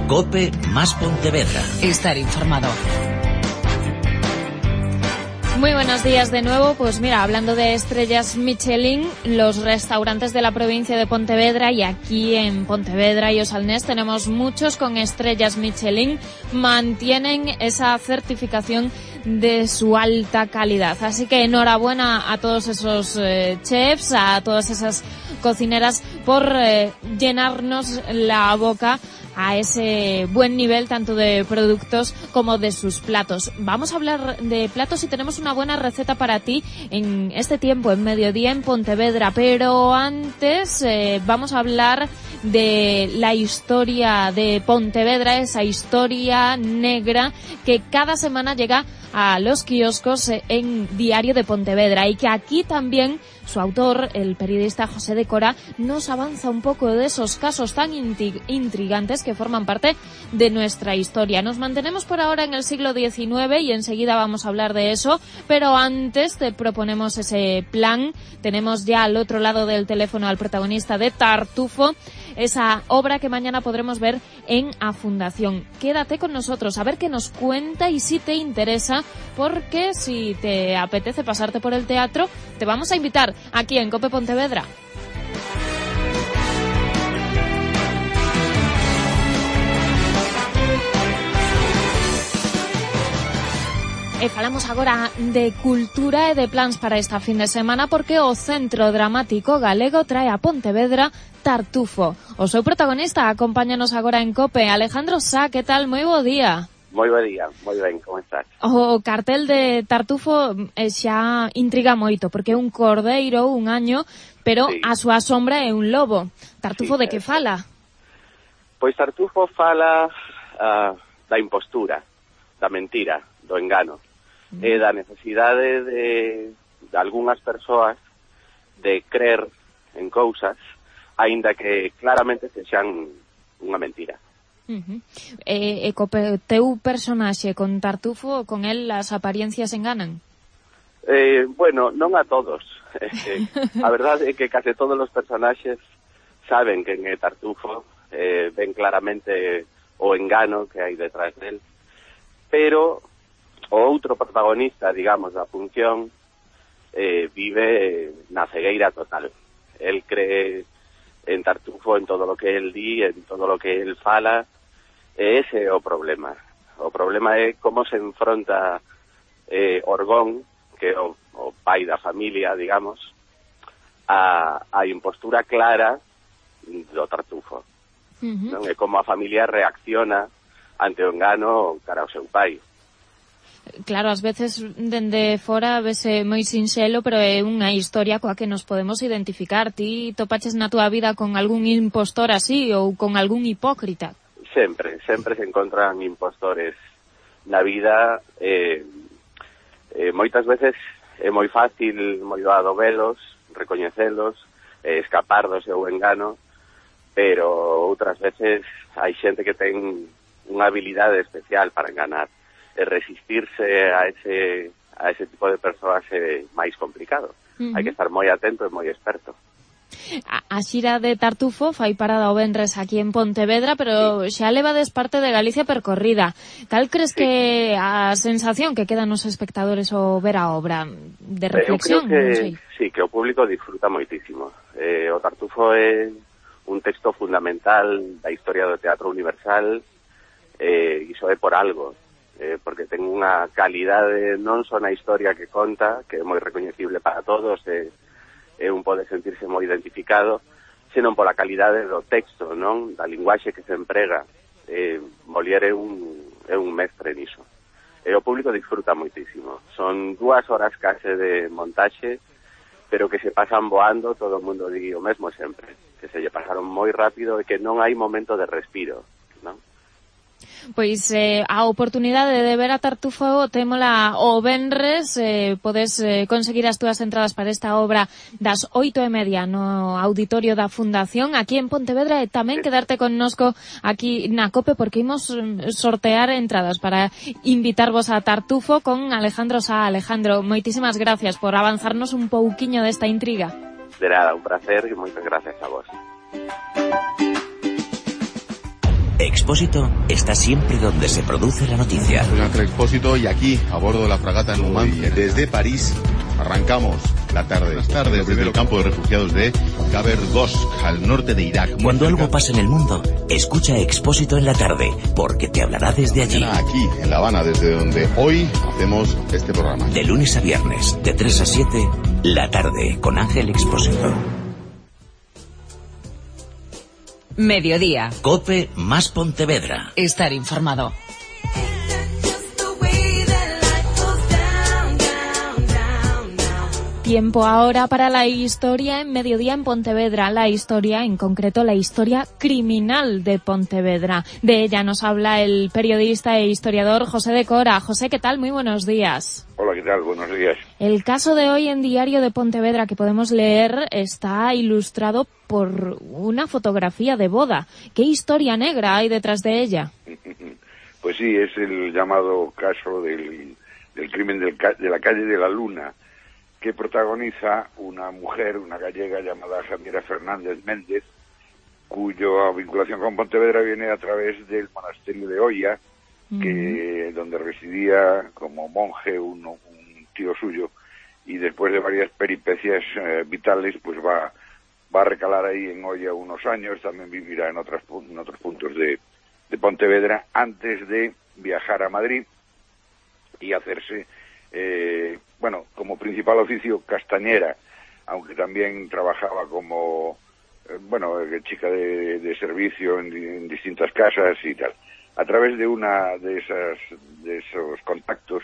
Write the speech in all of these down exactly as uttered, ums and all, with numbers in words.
COPE más Pontevedra. Estar informado. Muy buenos días de nuevo. Pues mira, hablando de estrellas Michelin, los restaurantes de la provincia de Pontevedra y aquí en Pontevedra y Osalnés tenemos muchos con estrellas Michelin, mantienen esa certificación de su alta calidad. Así que enhorabuena a todos esos eh, chefs, a todas esas cocineras por eh, llenarnos la boca a ese buen nivel tanto de productos como de sus platos. Vamos a hablar de platos y tenemos una buena receta para ti en este tiempo, en mediodía en Pontevedra, pero antes eh, vamos a hablar de la historia de Pontevedra, esa historia negra que cada semana llega a los kioscos en Diario de Pontevedra y que aquí también su autor, el periodista José de Cora, nos avanza un poco de esos casos tan intrigantes que forman parte de nuestra historia. Nos mantenemos por ahora en el siglo diecinueve y enseguida vamos a hablar de eso, pero antes te proponemos ese plan. Tenemos ya al otro lado del teléfono al protagonista de Tartufo, esa obra que mañana podremos ver en A Fundación. Quédate con nosotros a ver qué nos cuenta y si te interesa, porque si te apetece pasarte por el teatro, te vamos a invitar aquí en COPE Pontevedra. E falamos agora de cultura e de plans para esta fin de semana porque o Centro Dramático Galego trae a Pontevedra Tartufo. O seu protagonista acompáñanos agora en COPE, Alejandro Sá. Que tal? Moi bo día. Moi bo día, moi ben, como estás? O cartel de Tartufo eh, xa intriga moito porque é un cordeiro, un año, pero sí, a súa sombra é un lobo. Tartufo sí, de que fala? Pois Tartufo fala uh, da impostura, da mentira, do engano. Mm. E da necesidade de, de algunhas persoas de crer en cousas, aínda que claramente sexan unha mentira. Uh-huh. E, e co teu personaxe con Tartufo, con el as apariencias enganan? Eh, bueno, non a todos. Eh, a verdade é que case todos os personaxes saben que en Tartufo, eh, ven claramente o engano que hai detrás del, pero o outro protagonista, digamos, da función, eh, vive na cegueira total. El cree en Tartufo, en todo lo que el di, en todo lo que el fala, e ese é o problema. O problema é como se enfronta eh, Orgón, que é o, o pai da familia, digamos, a, a impostura clara do Tartufo. Uh-huh. Non? É como a familia reacciona ante o engano cara ao seu pai. Claro, ás veces dende fora vese moi sinxelo, pero é unha historia coa que nos podemos identificar. Ti topaches na túa vida con algún impostor así ou con algún hipócrita? Sempre, sempre se encontran impostores na vida. Eh, eh, moitas veces é moi fácil, moi doado velos, recoñecelos, eh, escapar do seu engano, pero outras veces hai xente que ten unha habilidade especial para enganar. E resistirse a ese a ese tipo de persoas é máis complicado. Uh-huh. Hai que estar moi atento e moi experto. A, a xira de Tartufo fai parada o venres aquí en Pontevedra, pero sí, xa levades parte de Galicia percorrida. Cal crees sí, que a sensación que quedan os espectadores ao ver a obra? De reflexión? Eu creo que, non sei. Sí, que o público disfruta moitísimo. Eh, o Tartufo é un texto fundamental da historia do teatro universal, eh, iso é por algo. Eh, porque ten unha calidade non só na historia que conta, que é moi recoñecible para todos, e, e un pode sentirse moi identificado, senón pola calidade do texto, non? Da linguaxe que se emprega. Eh, Molière é un, é un mestre niso. E o público disfruta moitísimo. Son dúas horas case de montaxe, pero que se pasan voando, todo o mundo di o mesmo sempre, que se lle pasaron moi rápido e que non hai momento de respiro, non? Pois eh, a oportunidade de ver a Tartufo témola o venres, eh, podes eh, conseguir as túas entradas para esta obra das oito e media no auditorio da Fundación aquí en Pontevedra, e tamén quedarte connosco aquí na COPE porque imos sortear entradas para invitarvos a Tartufo con Alejandro Sá. Alejandro, moitísimas gracias por avanzarnos un pouquiño desta intriga. De nada, un placer e moitas gracias a vos. Expósito está siempre donde se produce la noticia. Soy Ángel Expósito y aquí, a bordo de la fragata Numancia, desde París, arrancamos la tarde. Las tardes desde el campo de refugiados de Khaber Ghosh, al norte de Irak. Cuando algo pasa en el mundo, escucha Expósito en la tarde, porque te hablará desde allí. Aquí, en La Habana, desde donde hoy hacemos este programa. De lunes a viernes, de tres a siete, la tarde, con Ángel Expósito. Mediodía. COPE más Pontevedra. Estar informado. Tiempo ahora para la historia en Mediodía en Pontevedra, la historia, en concreto la historia criminal de Pontevedra. De ella nos habla el periodista e historiador José de Cora. José, ¿qué tal? Muy buenos días. Hola, ¿qué tal? Buenos días. El caso de hoy en Diario de Pontevedra que podemos leer está ilustrado por una fotografía de boda. ¿Qué historia negra hay detrás de ella? Pues sí, es el llamado caso del, del crimen del, de la calle de la Luna, que protagoniza una mujer, una gallega llamada Javiera Fernández Méndez, cuya vinculación con Pontevedra viene a través del monasterio de Oia, mm. que donde residía como monje un, un tío suyo, y después de varias peripecias eh, vitales, pues va, va a recalar ahí en Oia unos años, también vivirá en, otras, en otros puntos de, de Pontevedra, antes de viajar a Madrid y hacerse... Eh, bueno, como principal oficio castañera, aunque también trabajaba como, eh, bueno, chica de, de servicio en, en distintas casas y tal. A través de una de esas, de esos contactos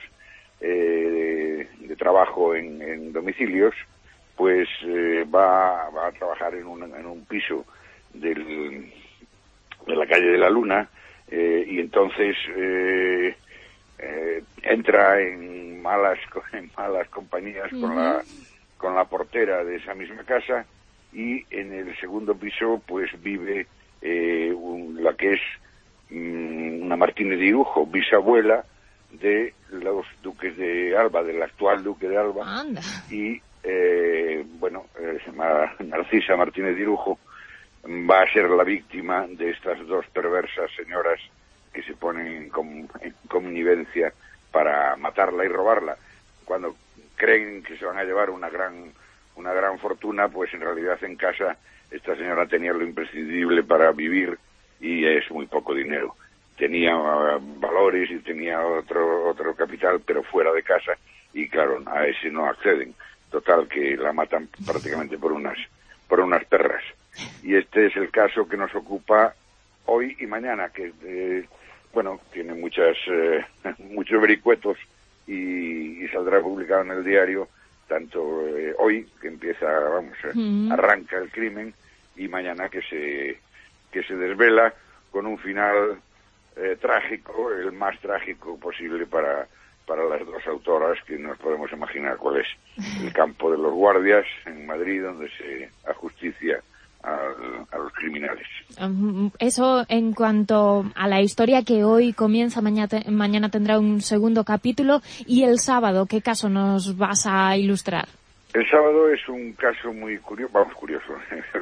eh, de, de trabajo en, en domicilios, pues eh, va, va a trabajar en un, en un piso del, de la calle de la Luna, eh, y entonces eh, eh, entra en malas en malas compañías uh-huh. con la con la portera de esa misma casa, y en el segundo piso pues vive eh, un, la que es um, una Martínez de Irujo, bisabuela de los duques de Alba, del actual duque de Alba. Anda. Y eh, bueno, eh, se llama Narcisa Martínez de Irujo, va a ser la víctima de estas dos perversas señoras que se ponen en, com, en connivencia para matarla y robarla. Cuando creen que se van a llevar una gran una gran fortuna, pues en realidad en casa esta señora tenía lo imprescindible para vivir, y es muy poco dinero. Tenía uh, valores y tenía otro otro capital, pero fuera de casa, y claro, a ese no acceden. Total, que la matan prácticamente por unas por unas perras. Y este es el caso que nos ocupa hoy y mañana, que eh, bueno, tiene muchas eh, muchos vericuetos y, y saldrá publicado en el diario, tanto eh, hoy, que empieza, vamos, eh, mm. arranca el crimen, y mañana que se que se desvela con un final eh, trágico, el más trágico posible para para las dos autoras, que nos podemos imaginar cuál es el campo de los guardias en Madrid, donde se ajusticia A, a los criminales. Eso en cuanto a la historia que hoy comienza, mañana, te, mañana tendrá un segundo capítulo. Y el sábado, ¿qué caso nos vas a ilustrar? El sábado es un caso muy curioso, vamos, curioso,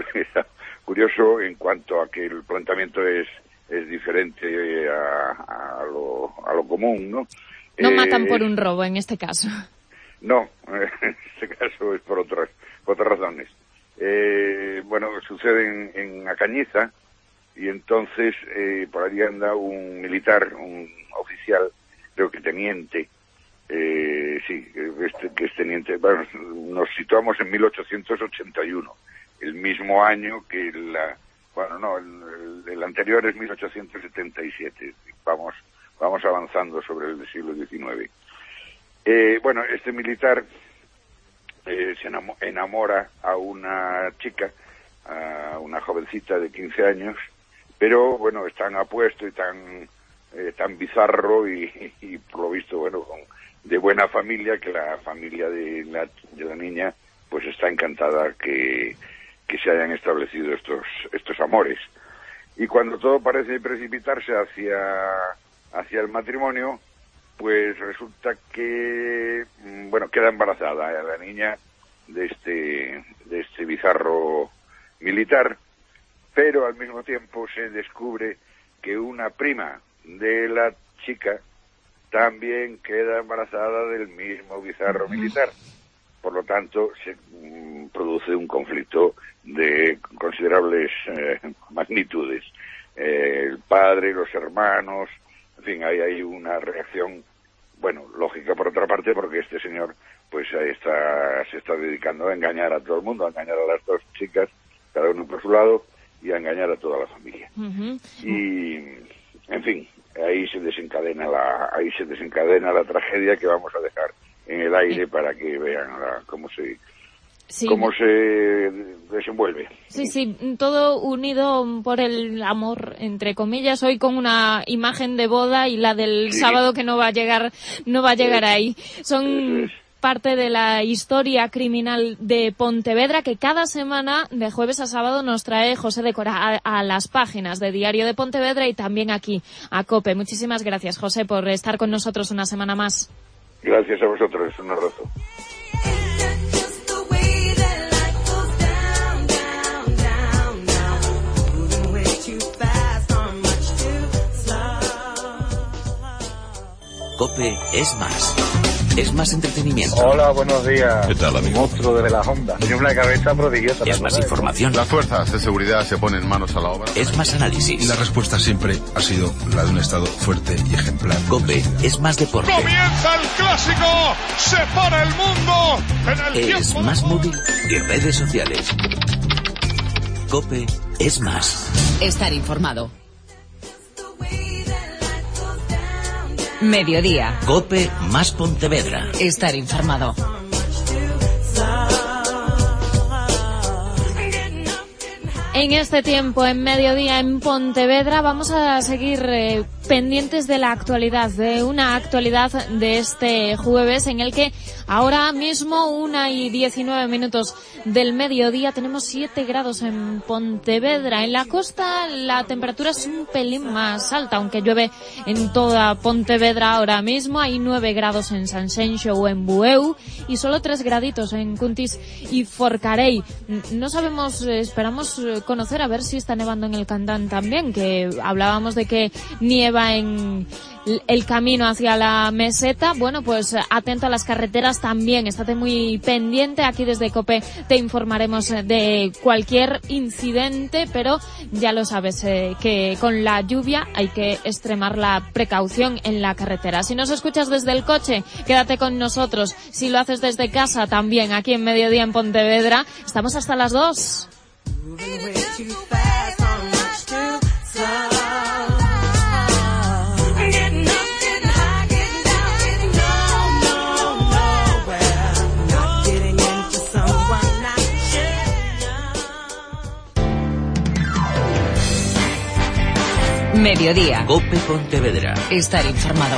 curioso en cuanto a que el planteamiento es es diferente a, a, lo, a lo común, ¿no? No eh, matan por es, un robo en este caso. No, en este caso es por otras, por otras razones. Eh, bueno, sucede en, en Acañiza, y entonces eh, por allí anda un militar, un oficial, creo que teniente, eh, sí, este, que es teniente. Bueno, nos situamos en mil ochocientos ochenta y uno, el mismo año que la, bueno, no, el, el anterior es mil ochocientos setenta y siete, vamos, vamos avanzando sobre el siglo diecinueve. Eh, bueno, este militar Eh, se enamora a una chica, a una jovencita de quince años, pero bueno, es tan apuesto y tan eh, tan bizarro y, y, y por lo visto, bueno, con, de buena familia, que la familia de la, de la niña pues está encantada que, que se hayan establecido estos estos amores. Y cuando todo parece precipitarse hacia hacia el matrimonio, pues resulta que, bueno, queda embarazada la niña de este de este bizarro militar, pero al mismo tiempo se descubre que una prima de la chica también queda embarazada del mismo bizarro militar. Por lo tanto, se mm, produce un conflicto de considerables eh, magnitudes. Eh, el padre, los hermanos, en fin, hay, hay una reacción, bueno, lógica por otra parte, porque este señor pues está, se está dedicando a engañar a todo el mundo, a engañar a las dos chicas, cada uno por su lado, y a engañar a toda la familia. Uh-huh. Y, en fin, ahí se desencadena la, ahí se desencadena la tragedia que vamos a dejar en el aire para que vean la, cómo se sí. cómo se desenvuelve. Sí, sí, todo unido por el amor, entre comillas, hoy con una imagen de boda y la del sí. sábado que no va a llegar, no va a llegar sí. ahí. Son parte de la historia criminal de Pontevedra que cada semana, de jueves a sábado, nos trae José de Cora a, a las páginas de Diario de Pontevedra y también aquí a COPE. Muchísimas gracias, José, por estar con nosotros una semana más. Gracias a vosotros, un abrazo. COPE es más. Es más entretenimiento. Hola, buenos días. ¿Qué tal, amigo? Monstruo de la Honda. Tiene una cabeza prodigiosa. Es más información. Las fuerzas de seguridad se ponen manos a la obra. Es más análisis. Y la respuesta siempre ha sido la de un Estado fuerte y ejemplar. COPE es más deporte. ¡Comienza el clásico! ¡Se para el mundo! En el es más móvil y redes sociales. COPE es más. Estar informado. Mediodía. COPE más Pontevedra. Estar informado. En este tiempo, en Mediodía, en Pontevedra, vamos a seguir eh, pendientes de la actualidad, de una actualidad de este jueves en el que ahora mismo, una y diecinueve minutos del mediodía, tenemos siete grados en Pontevedra. En la costa la temperatura es un pelín más alta, aunque llueve en toda Pontevedra ahora mismo. Hay nueve grados en Sanxenxo o en Bueu y solo tres graditos en Cuntis y Forcarei. No sabemos, esperamos conocer a ver si está nevando en el Cantán también, que hablábamos de que nieva en el camino hacia la meseta. Bueno, pues atento a las carreteras también, estate muy pendiente. Aquí desde COPE te informaremos de cualquier incidente, pero ya lo sabes, eh, que con la lluvia hay que extremar la precaución en la carretera. Si nos escuchas desde el coche, quédate con nosotros. Si lo haces desde casa también, aquí en Mediodía en Pontevedra, estamos hasta las dos. Mediodía. COPE Pontevedra. Estar informado.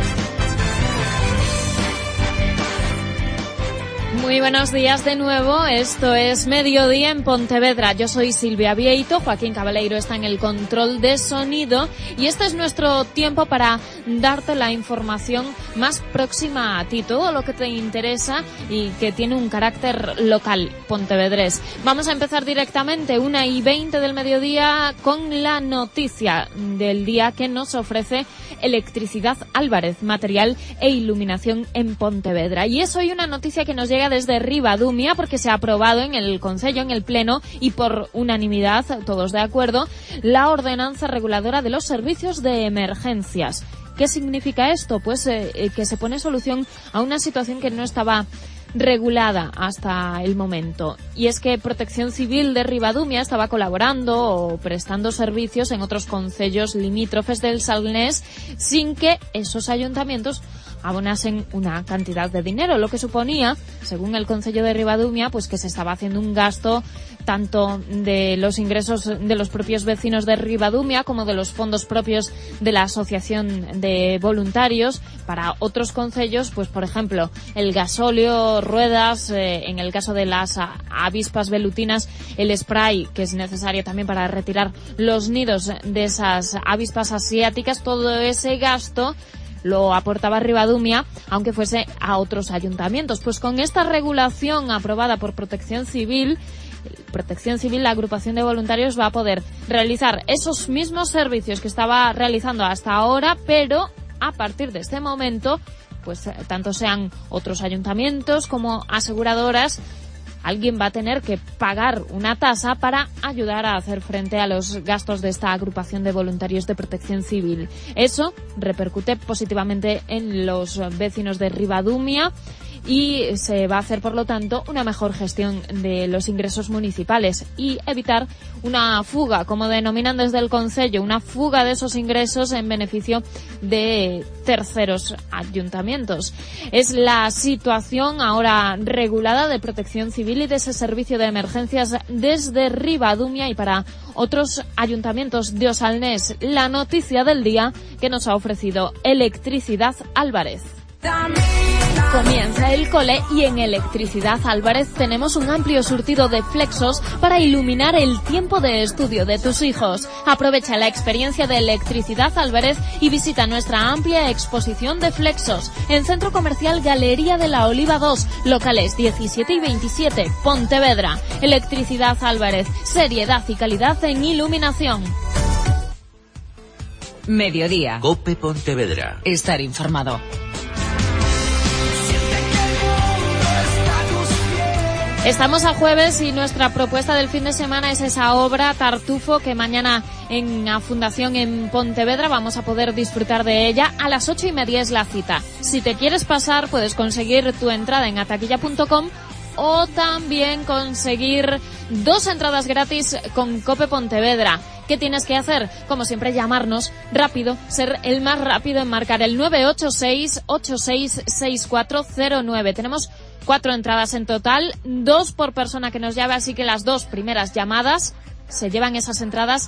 Muy buenos días de nuevo, esto es Mediodía en Pontevedra. Yo soy Silvia Vieito, Joaquín Cabaleiro está en el control de sonido y este es nuestro tiempo para darte la información más próxima a ti, todo lo que te interesa y que tiene un carácter local pontevedrés. Vamos a empezar directamente, una y veinte del mediodía, con la noticia del día que nos ofrece Electricidad Álvarez, material e iluminación en Pontevedra. Y es hoy una noticia que nos llega desde Ribadumia porque se ha aprobado en el Concello, en el Pleno y por unanimidad, todos de acuerdo, la ordenanza reguladora de los servicios de emergencias. ¿Qué significa esto? Pues eh, que se pone solución a una situación que no estaba regulada hasta el momento. Y es que Protección Civil de Ribadumia estaba colaborando o prestando servicios en otros concellos limítrofes del Salnés sin que esos ayuntamientos abonasen una cantidad de dinero, lo que suponía, según el Concello de Ribadumia, pues que se estaba haciendo un gasto tanto de los ingresos de los propios vecinos de Ribadumia como de los fondos propios de la Asociación de Voluntarios para otros concellos, pues por ejemplo, el gasóleo, ruedas, eh, en el caso de las avispas velutinas, el spray que es necesario también para retirar los nidos de esas avispas asiáticas, todo ese gasto lo aportaba Ribadumia, aunque fuese a otros ayuntamientos. Pues con esta regulación aprobada por Protección Civil, Protección Civil, la agrupación de voluntarios, va a poder realizar esos mismos servicios que estaba realizando hasta ahora, pero a partir de este momento, pues tanto sean otros ayuntamientos como aseguradoras, alguien va a tener que pagar una tasa para ayudar a hacer frente a los gastos de esta agrupación de voluntarios de Protección Civil. Eso repercute positivamente en los vecinos de Ribadumia y se va a hacer, por lo tanto, una mejor gestión de los ingresos municipales y evitar una fuga, como denominan desde el Concello, una fuga de esos ingresos en beneficio de terceros ayuntamientos. Es la situación ahora regulada de Protección Civil y de ese servicio de emergencias desde Ribadumia y para otros ayuntamientos de Osalnés. La noticia del día que nos ha ofrecido Electricidad Álvarez. Comienza el cole y en Electricidad Álvarez tenemos un amplio surtido de flexos para iluminar el tiempo de estudio de tus hijos. Aprovecha la experiencia de Electricidad Álvarez y visita nuestra amplia exposición de flexos en Centro Comercial Galería de la Oliva dos, locales diecisiete y veintisiete, Pontevedra. Electricidad Álvarez, seriedad y calidad en iluminación. Mediodía. COPE Pontevedra. Estar informado. Estamos a jueves y nuestra propuesta del fin de semana es esa obra Tartufo que mañana en la Fundación en Pontevedra vamos a poder disfrutar de ella. A las ocho y media es la cita. Si te quieres pasar puedes conseguir tu entrada en ataquilla punto com o también conseguir dos entradas gratis con COPE Pontevedra. ¿Qué tienes que hacer? Como siempre, llamarnos rápido, ser el más rápido en marcar el nueve ocho seis, ocho seis seis cuatro cero nueve. Tenemos cuatro entradas en total, dos por persona que nos llame, así que las dos primeras llamadas se llevan esas entradas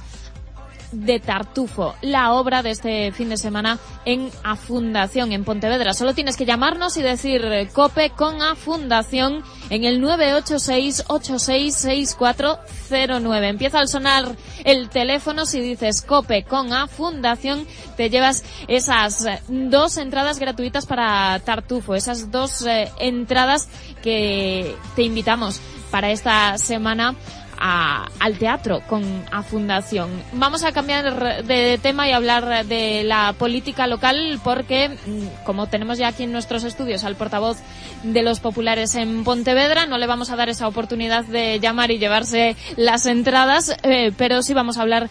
de Tartufo, la obra de este fin de semana en A Fundación, en Pontevedra. Solo tienes que llamarnos y decir COPE con A Fundación en el nueve ocho seis, ocho seis seis cuatro cero nueve. Empieza a sonar el teléfono. Si dices COPE con A Fundación, te llevas esas dos entradas gratuitas para Tartufo, esas dos eh, entradas que te invitamos para esta semana A, al teatro con A Fundación. Vamos a cambiar de tema y hablar de la política local porque, como tenemos ya aquí en nuestros estudios al portavoz de los populares en Pontevedra, no le vamos a dar esa oportunidad de llamar y llevarse las entradas, eh, pero sí vamos a hablar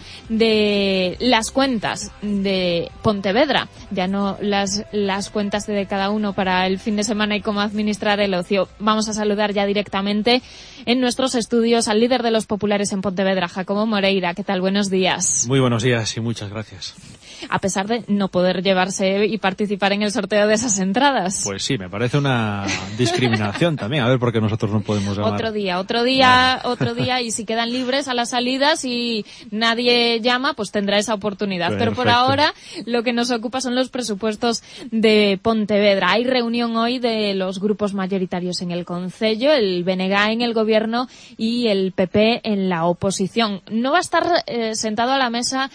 de las cuentas de Pontevedra, ya no las, las cuentas de cada uno para el fin de semana y cómo administrar el ocio. Vamos a saludar ya directamente en nuestros estudios al líder de los populares en Pontevedra, Jacobo Moreira. ¿Qué tal? Buenos días. Muy buenos días y muchas gracias. A pesar de no poder llevarse y participar en el sorteo de esas entradas. Pues sí, me parece una discriminación también. A ver por qué nosotros no podemos llamar. Otro día, otro día, vale. otro día, y si quedan libres a las salidas y nadie llama, pues tendrá esa oportunidad. Perfecto. Pero por ahora lo que nos ocupa son los presupuestos de Pontevedra. Hay reunión hoy de los grupos mayoritarios en el Concello, el B N G en el gobierno y el P P en la oposición. No va a estar eh, sentado a la mesa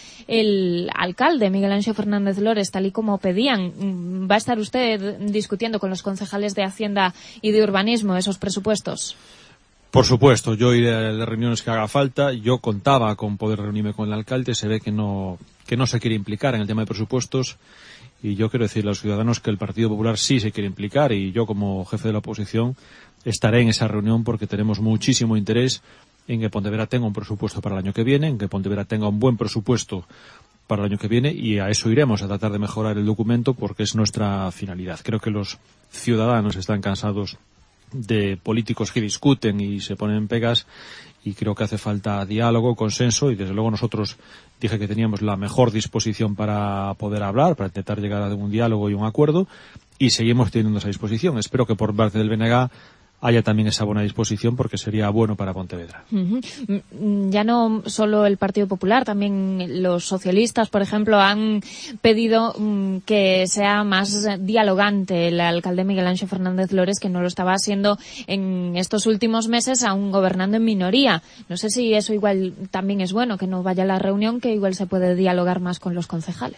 el alcalde, Miguel Anxo Fernández Lores, tal y como pedían. ¿Va a estar usted discutiendo con los concejales de Hacienda y de Urbanismo esos presupuestos? Por supuesto, yo iré a las reuniones que haga falta. Yo contaba con poder reunirme con el alcalde. Se ve que no, que no se quiere implicar en el tema de presupuestos. Y yo quiero decirle a los ciudadanos que el Partido Popular sí se quiere implicar, y yo, como jefe de la oposición, estaré en esa reunión porque tenemos muchísimo interés en que Pontevedra tenga un presupuesto para el año que viene, en que Pontevedra tenga un buen presupuesto para el año que viene, y a eso iremos, a tratar de mejorar el documento porque es nuestra finalidad. Creo que los ciudadanos están cansados de políticos que discuten y se ponen pegas, y creo que hace falta diálogo, consenso, y desde luego nosotros dije que teníamos la mejor disposición para poder hablar, para intentar llegar a un diálogo y un acuerdo, y seguimos teniendo esa disposición. Espero que por parte del B N G haya también esa buena disposición porque sería bueno para Pontevedra. Uh-huh. Ya no solo el Partido Popular, también los socialistas, por ejemplo, han pedido um, que sea más dialogante el alcalde Miguel Anxo Fernández Lores, que no lo estaba haciendo en estos últimos meses, aún gobernando en minoría. No sé si eso igual también es bueno, que no vaya a la reunión, que igual se puede dialogar más con los concejales.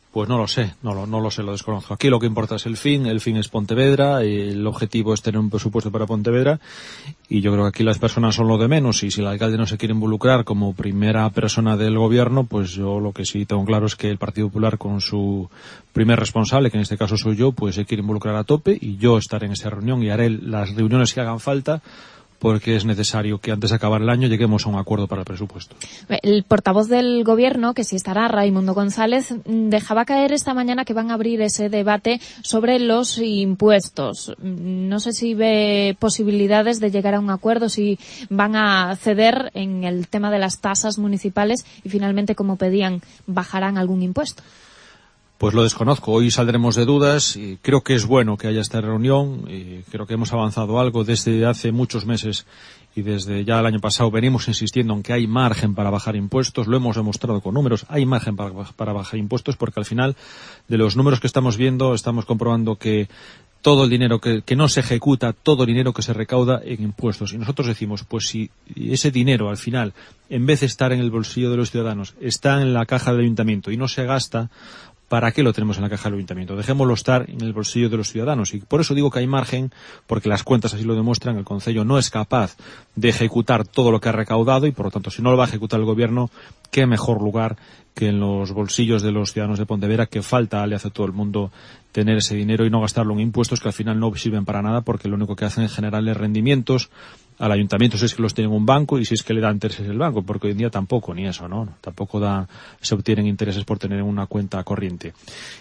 Pues no lo sé, no lo, no lo sé, lo desconozco. Aquí lo que importa es el fin, el fin es Pontevedra, el objetivo es tener un presupuesto para Pontevedra, y yo creo que aquí las personas son lo de menos, y si el alcalde no se quiere involucrar como primera persona del gobierno, pues yo lo que sí tengo claro es que el Partido Popular, con su primer responsable, que en este caso soy yo, pues se quiere involucrar a tope, y yo estaré en esa reunión y haré las reuniones que hagan falta, porque es necesario que antes de acabar el año lleguemos a un acuerdo para el presupuesto. El portavoz del Gobierno, que sí estará, Raimundo González, dejaba caer esta mañana que van a abrir ese debate sobre los impuestos. No sé si ve posibilidades de llegar a un acuerdo, si van a ceder en el tema de las tasas municipales y finalmente, como pedían, bajarán algún impuesto. Pues lo desconozco. Hoy saldremos de dudas y creo que es bueno que haya esta reunión y creo que hemos avanzado algo desde hace muchos meses y desde ya el año pasado venimos insistiendo en que hay margen para bajar impuestos. Lo hemos demostrado con números. Hay margen para, para bajar impuestos porque al final de los números que estamos viendo estamos comprobando que todo el dinero que, que no se ejecuta, todo el dinero que se recauda en impuestos. Y nosotros decimos, pues si ese dinero al final, en vez de estar en el bolsillo de los ciudadanos, está en la caja del ayuntamiento y no se gasta, ¿para qué lo tenemos en la caja del ayuntamiento? Dejémoslo estar en el bolsillo de los ciudadanos. Y por eso digo que hay margen, porque las cuentas así lo demuestran. El Concello no es capaz de ejecutar todo lo que ha recaudado y, por lo tanto, si no lo va a ejecutar el Gobierno, qué mejor lugar que en los bolsillos de los ciudadanos de Pontevedra, que falta le hace a todo el mundo tener ese dinero y no gastarlo en impuestos que al final no sirven para nada, porque lo único que hacen es generarle rendimientos al ayuntamiento si es que los tiene en un banco y si es que le da intereses el banco, porque hoy en día tampoco, ni eso, ¿no? Tampoco da, se obtienen intereses por tener una cuenta corriente.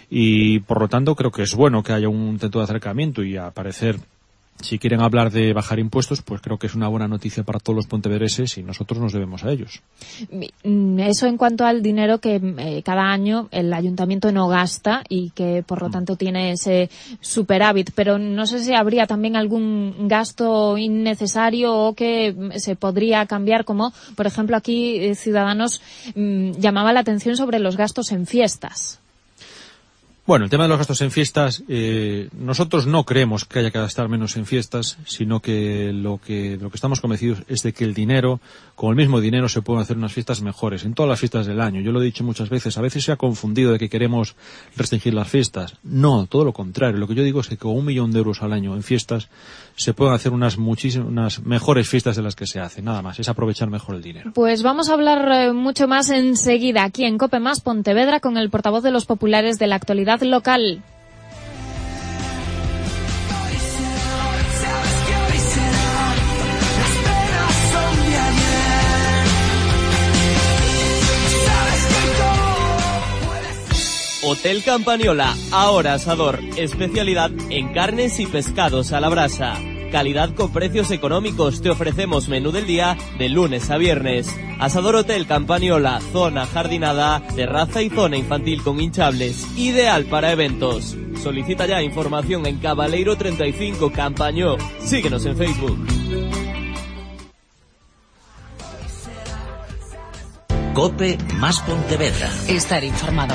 Y por lo tanto creo que es bueno que haya un intento de acercamiento y a parecer, si quieren hablar de bajar impuestos, pues creo que es una buena noticia para todos los pontevedreses y nosotros nos debemos a ellos. Eso en cuanto al dinero que eh, cada año el ayuntamiento no gasta y que por lo tanto tiene ese superávit, pero no sé si habría también algún gasto innecesario o que se podría cambiar, como por ejemplo aquí eh, Ciudadanos mmm, llamaba la atención sobre los gastos en fiestas. Bueno, el tema de los gastos en fiestas, eh, nosotros no creemos que haya que gastar menos en fiestas, sino que lo que lo que estamos convencidos es de que el dinero, con el mismo dinero se pueden hacer unas fiestas mejores en todas las fiestas del año. Yo lo he dicho muchas veces, a veces se ha confundido de que queremos restringir las fiestas. No, todo lo contrario. Lo que yo digo es que con un millón de euros al año en fiestas se pueden hacer unas muchísimas, unas mejores fiestas de las que se hacen. Nada más, es aprovechar mejor el dinero. Pues vamos a hablar eh, mucho más enseguida aquí en COPE Más Pontevedra con el portavoz de los populares de la actualidad local. Hotel Campañola, ahora asador, especialidad en carnes y pescados a la brasa. Calidad con precios económicos, te ofrecemos menú del día de lunes a viernes. Asador Hotel Campañola, zona jardinada, terraza y zona infantil con hinchables, ideal para eventos. Solicita ya información en Cabaleiro treinta y cinco Campañó. Síguenos en Facebook. COPE Más Pontevedra. Estar informado.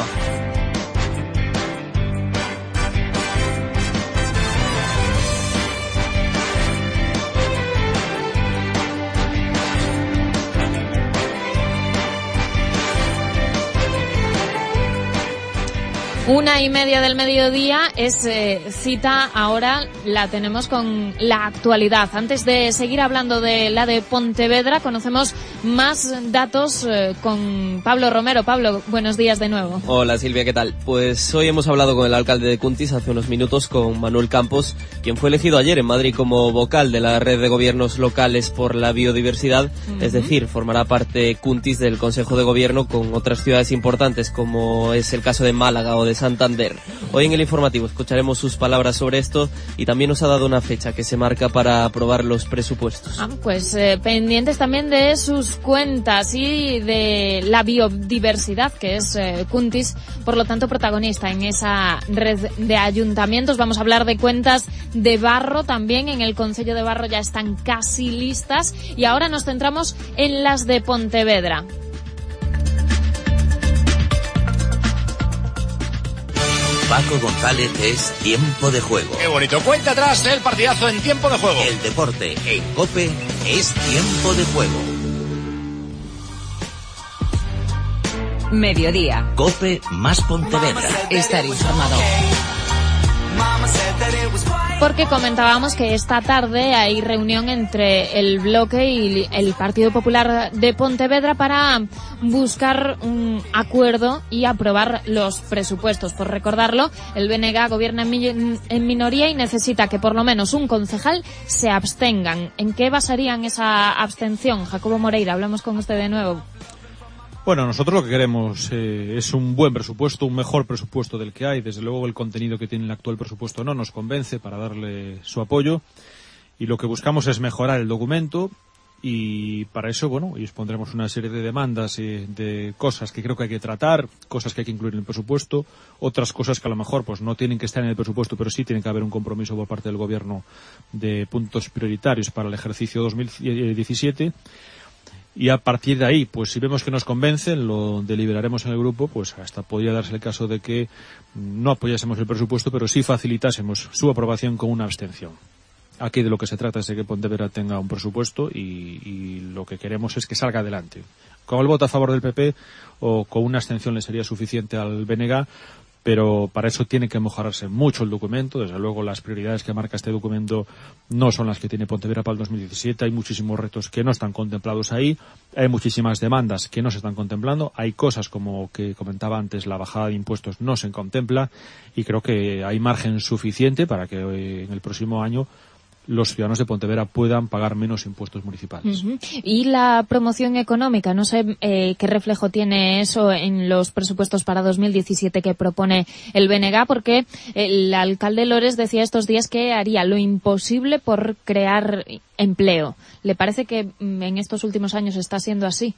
Una y media del mediodía es eh, cita, ahora la tenemos con la actualidad. Antes de seguir hablando de la de Pontevedra, conocemos más datos eh, con Pablo Romero. Pablo, buenos días de nuevo. Hola Silvia, ¿qué tal? Pues hoy hemos hablado con el alcalde de Cuntis hace unos minutos, con Manuel Campos, quien fue elegido ayer en Madrid como vocal de la red de gobiernos locales por la biodiversidad. Uh-huh. Es decir, formará parte Cuntis del Consejo de Gobierno con otras ciudades importantes, como es el caso de Málaga o de Santander. Hoy en el informativo escucharemos sus palabras sobre esto y también nos ha dado una fecha que se marca para aprobar los presupuestos. Ah, pues eh, pendientes también de sus cuentas y de la biodiversidad, que es eh, Cuntis, por lo tanto protagonista en esa red de ayuntamientos. Vamos a hablar de cuentas de Barro también. En el Concello de Barro ya están casi listas y ahora nos centramos en las de Pontevedra. Paco González es Tiempo de Juego. Qué bonito. Cuenta atrás el partidazo en Tiempo de Juego. El deporte en COPE es Tiempo de Juego. Mediodía. COPE más Pontevedra. Estar informado. Porque comentábamos que esta tarde hay reunión entre el bloque y el Partido Popular de Pontevedra para buscar un acuerdo y aprobar los presupuestos. Por recordarlo, el B N G gobierna en, en minoría y necesita que por lo menos un concejal se abstengan. ¿En qué basarían esa abstención? Jacobo Moreira, hablamos con usted de nuevo. Bueno, nosotros lo que queremos eh, es un buen presupuesto, un mejor presupuesto del que hay. Desde luego el contenido que tiene el actual presupuesto no nos convence para darle su apoyo. Y lo que buscamos es mejorar el documento y para eso, bueno, y expondremos una serie de demandas y de cosas que creo que hay que tratar, cosas que hay que incluir en el presupuesto, otras cosas que a lo mejor pues no tienen que estar en el presupuesto, pero sí tiene que haber un compromiso por parte del Gobierno de puntos prioritarios para el ejercicio dos mil diecisiete. Y a partir de ahí, pues si vemos que nos convencen, lo deliberaremos en el grupo, pues hasta podría darse el caso de que no apoyásemos el presupuesto, pero sí facilitásemos su aprobación con una abstención. Aquí de lo que se trata es de que Pontevedra tenga un presupuesto y, y lo que queremos es que salga adelante. Con el voto a favor del P P o con una abstención le sería suficiente al B N G, pero para eso tiene que mejorarse mucho el documento. Desde luego las prioridades que marca este documento no son las que tiene Pontevedra para el dos mil diecisiete. Hay muchísimos retos que no están contemplados ahí, hay muchísimas demandas que no se están contemplando, hay cosas como que comentaba antes, la bajada de impuestos no se contempla y creo que hay margen suficiente para que eh, en el próximo año los ciudadanos de Pontevedra puedan pagar menos impuestos municipales. Uh-huh. Y la promoción económica, no sé eh, qué reflejo tiene eso en los presupuestos para dos mil diecisiete que propone el B N G, porque el alcalde Lores decía estos días que haría lo imposible por crear empleo. ¿Le parece que en estos últimos años está siendo así?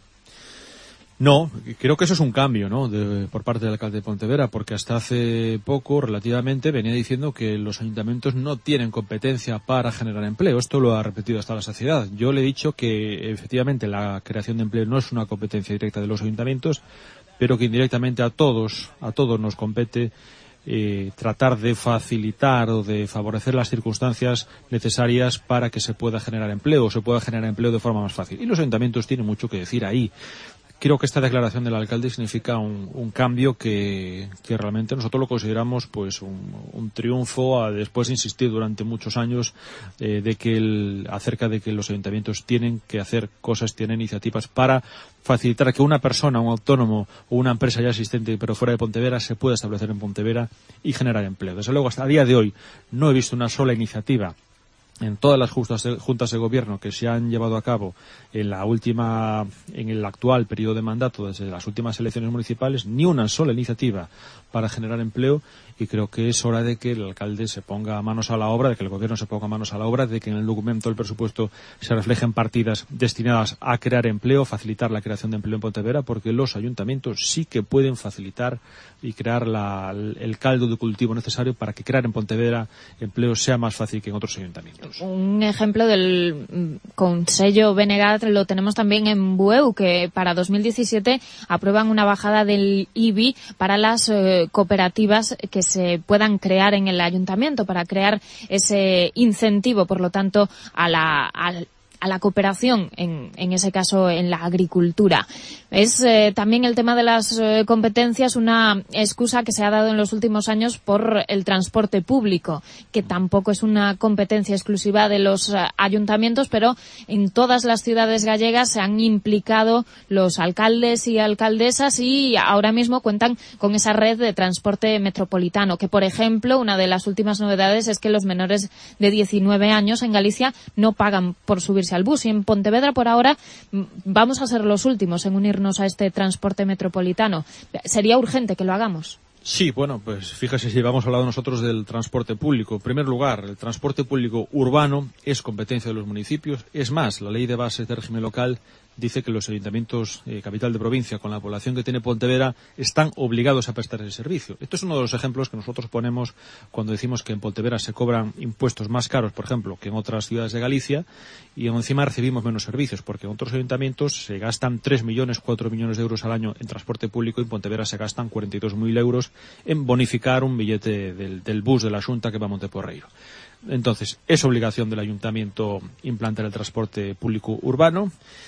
No, creo que eso es un cambio, ¿no?, de, por parte del alcalde de Pontevedra, porque hasta hace poco, relativamente, venía diciendo que los ayuntamientos no tienen competencia para generar empleo. Esto lo ha repetido hasta la saciedad. Yo le he dicho que, efectivamente, la creación de empleo no es una competencia directa de los ayuntamientos, pero que indirectamente a todos, a todos nos compete eh, tratar de facilitar o de favorecer las circunstancias necesarias para que se pueda generar empleo, o se pueda generar empleo de forma más fácil. Y los ayuntamientos tienen mucho que decir ahí. Creo que esta declaración del alcalde significa un, un cambio que, que realmente nosotros lo consideramos pues un, un triunfo a, después de insistir durante muchos años eh, de que el, acerca de que los ayuntamientos tienen que hacer cosas, tienen iniciativas para facilitar que una persona, un autónomo o una empresa ya existente pero fuera de Pontevedra se pueda establecer en Pontevedra y generar empleo. Desde luego, hasta el día de hoy no he visto una sola iniciativa en todas las juntas de gobierno que se han llevado a cabo en la última, en el actual periodo de mandato, desde las últimas elecciones municipales, ni una sola iniciativa para generar empleo, y creo que es hora de que el alcalde se ponga manos a la obra, de que el gobierno se ponga manos a la obra, de que en el documento del presupuesto se reflejen partidas destinadas a crear empleo, facilitar la creación de empleo en Pontevedra, porque los ayuntamientos sí que pueden facilitar y crear la, el caldo de cultivo necesario para que crear en Pontevedra empleo sea más fácil que en otros ayuntamientos. Un ejemplo del Consello B N G lo tenemos también en Bueu, que para dos mil diecisiete aprueban una bajada del I B I para las eh, cooperativas que se puedan crear en el ayuntamiento, para crear ese incentivo, por lo tanto, a la, a, a la cooperación, en, en ese caso en la agricultura. Es eh, también el tema de las eh, competencias una excusa que se ha dado en los últimos años por el transporte público, que tampoco es una competencia exclusiva de los eh, ayuntamientos, pero en todas las ciudades gallegas se han implicado los alcaldes y alcaldesas y ahora mismo cuentan con esa red de transporte metropolitano, que, por ejemplo, una de las últimas novedades es que los menores de diecinueve años en Galicia no pagan por subirse al bus, y en Pontevedra por ahora vamos a ser los últimos en unirnos a este transporte metropolitano. Sería urgente que lo hagamos. Sí, bueno, pues fíjese si vamos a hablar nosotros del transporte público. En primer lugar, el transporte público urbano es competencia de los municipios. Es más, la ley de bases de régimen local dice que los ayuntamientos, eh, capital de provincia, con la población que tiene Pontevedra, están obligados a prestar ese servicio. Esto es uno de los ejemplos que nosotros ponemos cuando decimos que en Pontevedra se cobran impuestos más caros, por ejemplo, que en otras ciudades de Galicia, y encima recibimos menos servicios, porque en otros ayuntamientos se gastan tres millones, cuatro millones de euros al año en transporte público, y en Pontevedra se gastan cuarenta y dos mil euros en bonificar un billete del, del bus de la Xunta que va a Monteporreiro. Entonces, es obligación del ayuntamiento implantar el transporte público urbano.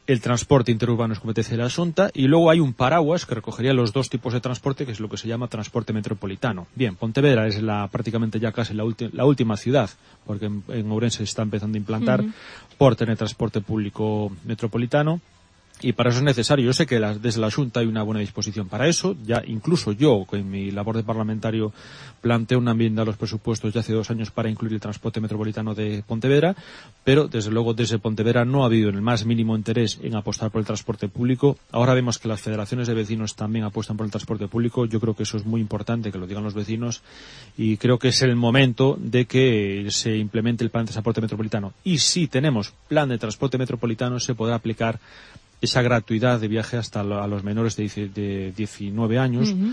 el transporte interurbano es competencia de la Xunta, y luego hay un paraguas que recogería los dos tipos de transporte, que es lo que se llama transporte metropolitano. Bien, Pontevedra es la prácticamente ya casi la, ulti la última ciudad, porque en, en Ourense se está empezando a implantar uh-huh. por tener transporte público metropolitano. Y para eso es necesario. Yo sé que la, desde la Xunta hay una buena disposición para eso. Ya incluso yo, en mi labor de parlamentario, planteé una enmienda a los presupuestos ya hace dos años para incluir el transporte metropolitano de Pontevedra, pero desde luego desde Pontevedra no ha habido el más mínimo interés en apostar por el transporte público. Ahora vemos que las federaciones de vecinos también apuestan por el transporte público. Yo creo que eso es muy importante, que lo digan los vecinos, y creo que es el momento de que se implemente el plan de transporte metropolitano. Y si tenemos plan de transporte metropolitano, se podrá aplicar esa gratuidad de viaje hasta a los menores de diecinueve años, uh-huh.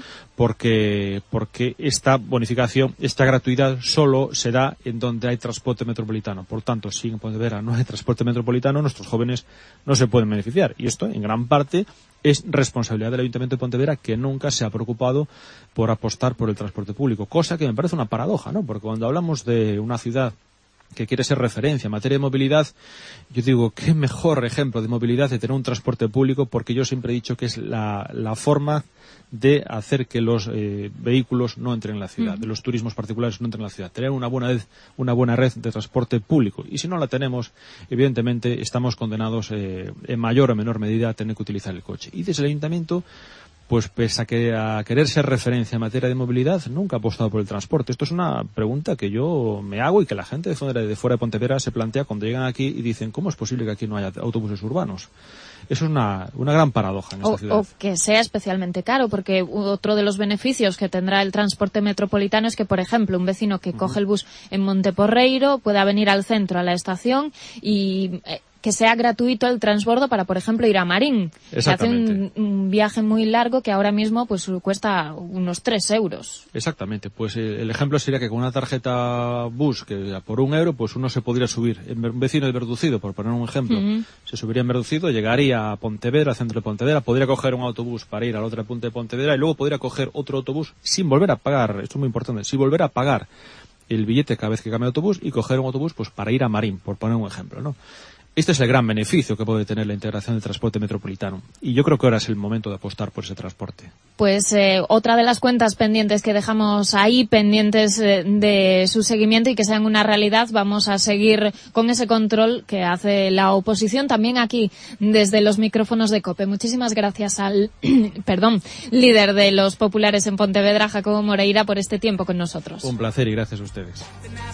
porque porque esta bonificación, esta gratuidad solo se da en donde hay transporte metropolitano. Por tanto, si en Pontevedra no hay transporte metropolitano, nuestros jóvenes no se pueden beneficiar. Y esto, en gran parte, es responsabilidad del Ayuntamiento de Pontevedra, que nunca se ha preocupado por apostar por el transporte público. Cosa que me parece una paradoja, ¿no? Porque cuando hablamos de una ciudad que quiere ser referencia en materia de movilidad, yo digo, qué mejor ejemplo de movilidad de tener un transporte público, porque yo siempre he dicho que es la, la forma de hacer que los eh, vehículos no entren en la ciudad, uh-huh. de los turismos particulares no entren en la ciudad, tener una buena, una buena red de transporte público. Y si no la tenemos, evidentemente estamos condenados eh, en mayor o menor medida a tener que utilizar el coche. Y desde el Ayuntamiento, pues pese a, que, a querer ser referencia en materia de movilidad, nunca ha apostado por el transporte. Esto es una pregunta que yo me hago y que la gente de fuera de, fuera de Pontevedra se plantea cuando llegan aquí y dicen, ¿cómo es posible que aquí no haya autobuses urbanos? Eso es una, una gran paradoja en esta o, ciudad. O que sea especialmente caro, porque otro de los beneficios que tendrá el transporte metropolitano es que, por ejemplo, un vecino que uh-huh. coge el bus en Monteporreiro pueda venir al centro, a la estación, y Eh, que sea gratuito el transbordo para, por ejemplo, ir a Marín. Se hace un, un viaje muy largo que ahora mismo pues cuesta unos tres euros. Exactamente. Pues eh, el ejemplo sería que con una tarjeta bus, que por un euro, pues uno se podría subir. Un vecino de Verducido, por poner un ejemplo, uh-huh. se subiría en Verducido, llegaría a Pontevedra, al centro de Pontevedra, podría coger un autobús para ir a la otra punta de Pontevedra y luego podría coger otro autobús sin volver a pagar, esto es muy importante, sin volver a pagar el billete cada vez que cambia de autobús, y coger un autobús pues para ir a Marín, por poner un ejemplo, ¿no? Este es el gran beneficio que puede tener la integración del transporte metropolitano. Y yo creo que ahora es el momento de apostar por ese transporte. Pues eh, otra de las cuentas pendientes que dejamos ahí, pendientes eh, de su seguimiento y que sean una realidad, vamos a seguir con ese control que hace la oposición también aquí desde los micrófonos de COPE. Muchísimas gracias al perdón, líder de los populares en Pontevedra, Jacobo Moreira, por este tiempo con nosotros. Un placer y gracias a ustedes.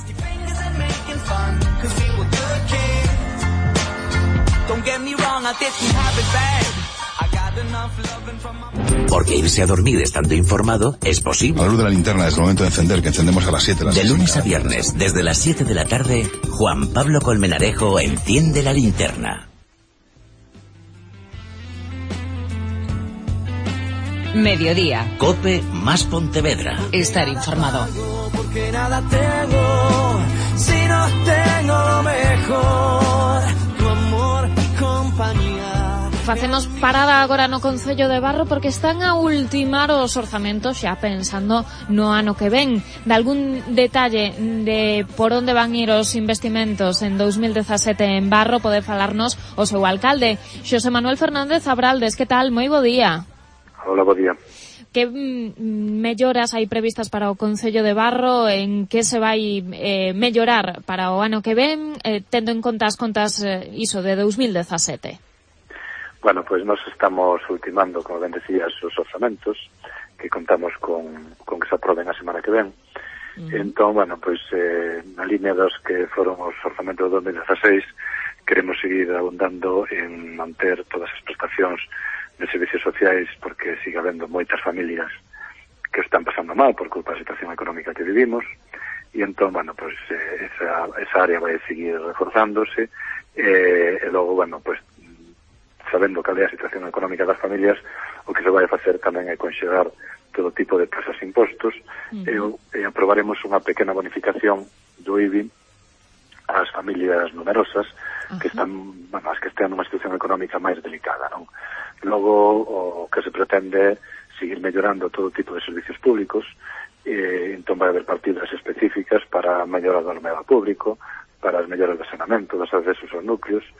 Porque irse a dormir estando informado es posible. A la luz de la linterna es el momento de encender, que encendemos a las siete. De lunes a viernes, desde las siete de la tarde, Juan Pablo Colmenarejo enciende la linterna. Mediodía. COPE más Pontevedra. Estar informado. Porque nada tengo, si no tengo lo mejor, tu amor y compañía. Facemos parada agora no Concello de Barro porque están a ultimar os orzamentos xa pensando no ano que ven. De algún detalle de por onde van ir os investimentos en dos mil dezasete en Barro pode falarnos o seu alcalde, Xosé Manuel Fernández Abraldes. Que tal? Moi bo día. Hola, bo día. Que mm, melloras hai previstas para o Concello de Barro? En que se vai eh, mellorar para o ano que ven, eh, tendo en conta as contas eh, iso de dos mil dezasete? Bueno, pues nos estamos ultimando, como ben decías, os orzamentos que contamos con, con que se aproben a semana que ven. Uh-huh. Entón, bueno, pues eh, na línea dos que foron os orzamentos de dos mil dezaseis, queremos seguir abundando en manter todas as prestacións de servicios sociais, porque sigue habendo moitas familias que están pasando mal por culpa da situación económica que vivimos, e entón, bueno, pues eh, esa, esa área vai seguir reforzándose, eh, e logo, bueno, pues sabendo cal é a situación económica das familias, o que se vai a facer tamén é conxegar todo tipo de tasas e impostos, uh-huh. e, e aprobaremos unha pequena bonificación do I B I ás familias numerosas, uh-huh. que están, bueno, as que estén nunha situación económica máis delicada, non? Logo, o que se pretende é seguir mellorando todo tipo de servicios públicos, e entón vai haber partidas específicas para a mellora do alumbrado público, para as melloras de saneamento, dos accesos aos núcleos,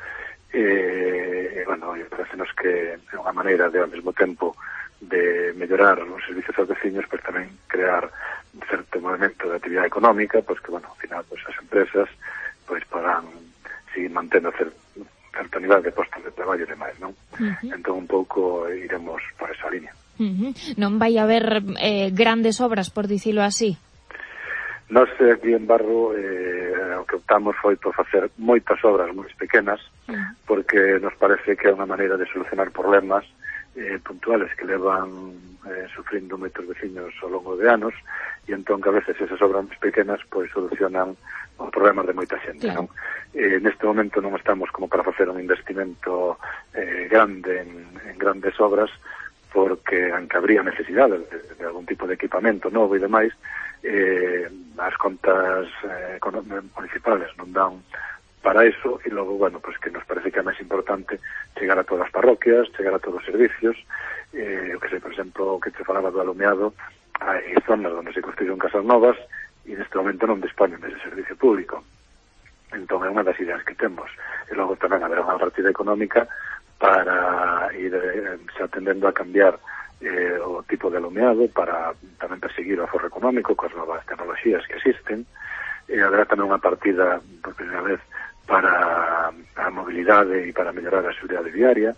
e, bueno, parecenos que é unha maneira de, ao mesmo tempo, de mellorar os servicios aos veciños, pero tamén crear un certo movimento de actividade económica, pois que, bueno, ao final, pois as empresas pois podrán seguir mantendo certo, certo nivel de postos de traballo e demais, non? Uh-huh. Entón, un pouco iremos por esa línea. Uh-huh. Non vai haber eh, grandes obras, por dicilo así? Nós aquí en Barro eh, o que optamos foi por facer moitas obras moi pequenas, uh-huh. porque nos parece que é unha maneira de solucionar problemas eh, puntuales que levan eh, sufrindo moitos veciños ao longo de anos, e entón que a veces esas obras pequenas pois solucionan os problemas de moita xente, claro. Non? Eh, neste momento non estamos como para facer un investimento eh, grande en, en grandes obras, porque aunque habría necesidade de, de algún tipo de equipamento novo e demais, eh, as contas eh, municipales non dan para eso, e logo, bueno, pues que nos parece que é máis importante chegar a todas as parroquias, chegar a todos os servicios, eh, o que sei, por exemplo, o que te falaba do alumeado, hai zonas onde se construíron casas novas e neste momento non dispoñen dese servicio público. Entón é unha das ideas que temos. E logo tamén haberá unha partida económica para ir eh, se atendendo a cambiar eh, o tipo de alumeado, para tamén perseguir o aforro económico coas novas tecnoloxías que existen. E haberá tamén unha partida, por primeira vez, para a mobilidade e para mellorar a seguridade viaria.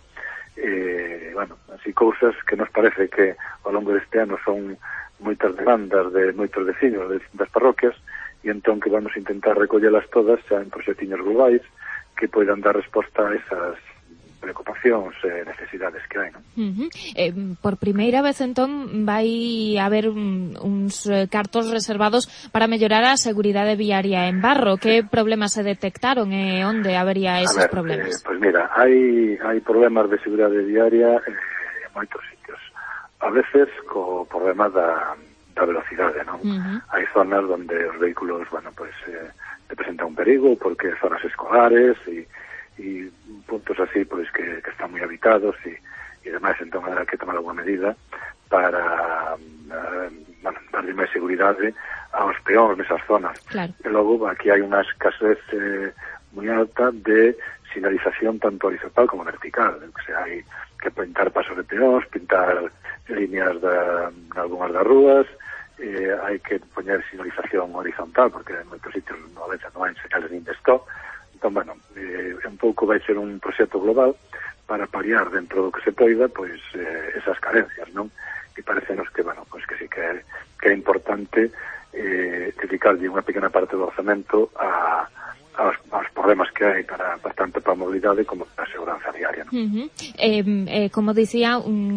Eh, bueno, así cousas que nos parece que ao longo deste ano son moitas demandas de moitos veciños de, das parroquias, e entón que vamos a intentar recollelas todas xa en proxectiños globais que poidan dar resposta a esas preocupacións e necesidades que hai, non? Uh-huh. Eh, por primeira vez, entón, vai haber un, uns cartos reservados para mellorar a seguridade viaria en Barro. Que problemas se detectaron e onde habería eses ver, problemas? Eh, pois mira, hai, hai problemas de seguridade viaria en, en moitos sitios. A veces co problema da, da velocidade, non? Uh-huh. Hai zonas onde os vehículos, bueno, pois eh, representan un perigo porque zonas escolares e e puntos así pois que, que están moi habitados e, e demais, entón habrá que tomar alguna medida para uh, bueno, darle máis seguridade aos peóns nesas zonas. Claro. E logo aquí hai unha escasez eh, moi alta de sinalización tanto horizontal como vertical, o sea, hai que pintar pasos de peóns, pintar líneas de, de algunhas das rúas, eh, hai que poñer sinalización horizontal porque en moitos sitios a veces non hai señales nin de stop. Entón, bueno, eh, un pouco vai ser un proxecto global para paliar dentro do que se poida, pois, eh, esas carencias, non? E parecenos que, bueno, pois que sí que é, que é importante eh, dedicarlle unha pequena parte do orzamento a, aos, aos problemas que hai para, para tanto para a mobilidade como para a seguranza diaria, non? Uh-huh. eh, eh, como dicía,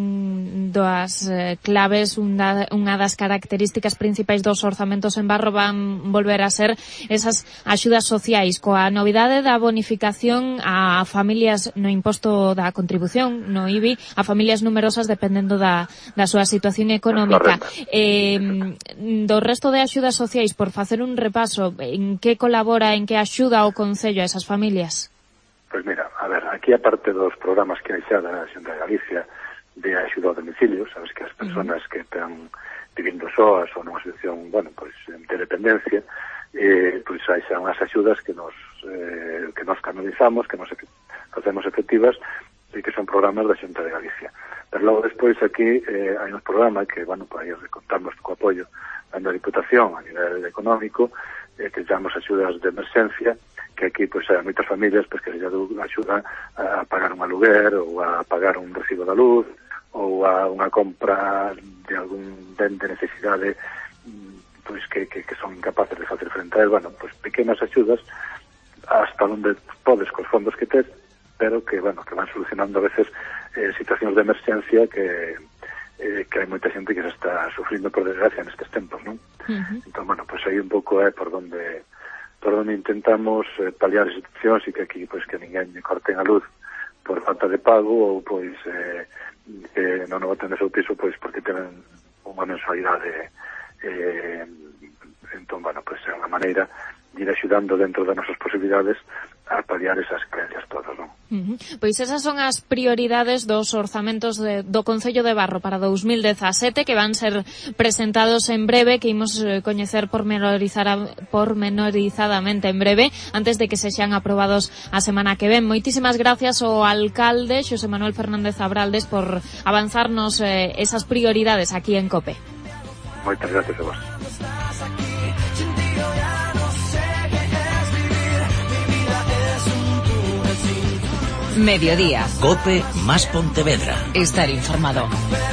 un das eh, claves, unha, unha das características principais dos orzamentos en Barro van volver a ser esas axudas sociais, coa novidade da bonificación a familias no imposto da contribución, no I B I, a familias numerosas dependendo da, da súa situación económica. Eh, do resto de axudas sociais, por facer un repaso, en que colabora, en que axuda o Concello a esas familias? Pois mira, a ver, aquí aparte dos programas que hai xa da Xunta de Galicia de axuda ao domicilio, sabes que as persoas uh-huh. que están vivindo soas ou nunha situación, bueno, pois de dependencia, eh, pois hai xa unhas axudas que nos eh, que nos canalizamos, que nos facemos efectivas e que son programas da Xunta de Galicia. Pero logo despois aquí eh, hai un programa que, bueno, pois aí contamos co apoio da Diputación a nivel económico, eh, que chamamos axudas de emerxencia, que aquí pois hai moitas familias pois que se axuda a pagar un aluguer ou a pagar un recibo da luz ou a unha compra de algún ben de necesidade pois que, que, que son incapaces de facer frente a él. Bueno, pois pequenas axudas hasta onde podes cos fondos que tes, pero que, bueno, que van solucionando a veces eh, situacións de emerxencia que eh, que hai moita xente que se está sufrindo por desgracia nestes tempos, non? Uh-huh. Entón, bueno, pois aí un pouco é por donde por donde intentamos eh, paliar as situacións e que aquí, pois, que ninguén corten a luz por falta de pago ou, pois, eh, que non boten o seu piso, pois, porque tenen unha mensualidade. Eh, entón, bueno, pois, é unha maneira de ir axudando dentro das nosas posibilidades a paliar esas creencias todas, non? Uh-huh. Pois esas son as prioridades dos orzamentos de, do Concello de Barro para dous mil dezasete, que van ser presentados en breve, que imos eh, coñecer pormenorizadamente en breve, antes de que sexan aprobados a semana que ven. Moitísimas gracias ao alcalde Xosé Manuel Fernández Abraldes por avanzarnos eh, esas prioridades aquí en COPE. Moitas gracias a vos. Mediodía. COPE más Pontevedra. Estar informado.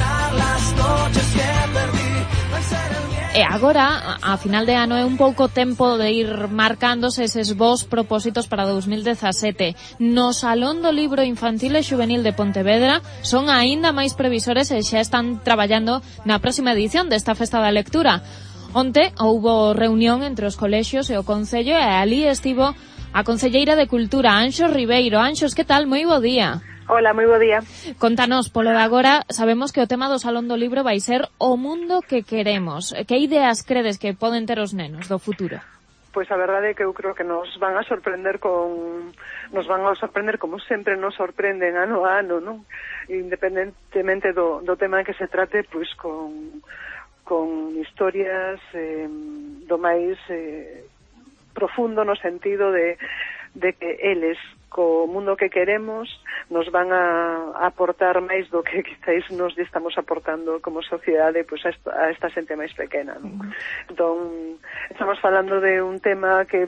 E agora, a final de ano, é un pouco tempo de ir marcándose eses vos propósitos para dous mil dezasete. No Salón do Libro Infantil e Xuvenil de Pontevedra son aínda máis previsores e xa están traballando na próxima edición desta Festa da Lectura. Onte houbo reunión entre os colexios e o Concello, e ali estivo a concelleira de Cultura, Anxos Ribeiro. Anxos, que tal? Moi bo día. Hola, moi bo día. Contanos, polo de agora, sabemos que o tema do Salón do Libro vai ser o mundo que queremos. Que ideas credes que poden ter os nenos do futuro? Pois a verdade é que eu creo que nos van a sorprender con nos van a sorprender como sempre nos sorprenden ano a ano, non? Independentemente do, do tema que se trate, pois con con historias eh, do máis eh, profundo no sentido de, de que eles, co mundo que queremos, nos van a, a aportar máis do que quizáis nos estamos aportando como sociedade, pois, a, esta, a esta xente máis pequena, non? Uh-huh. Entón, estamos falando de un tema que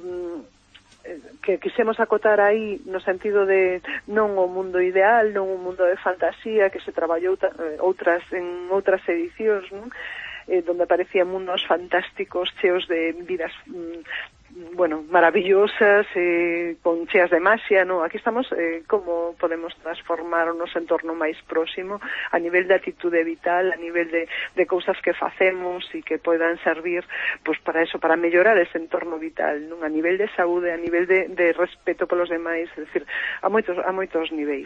que quixemos acotar aí no sentido de non o mundo ideal, non un mundo de fantasía que se traballou outras en outras edicións, non? Eh, donde aparecían mundos fantásticos cheos de vidas mm, bueno, maravillosas, eh, con cheas de maxia, no? Aquí estamos eh, como podemos transformar o noso entorno máis próximo a nivel de atitude vital, a nivel de, de cousas que facemos e que podan servir pues, para eso, para mellorar ese entorno vital, non? A nivel de saúde, a nivel de, de respeto polos demais, é dicir, a moitos, a moitos niveis.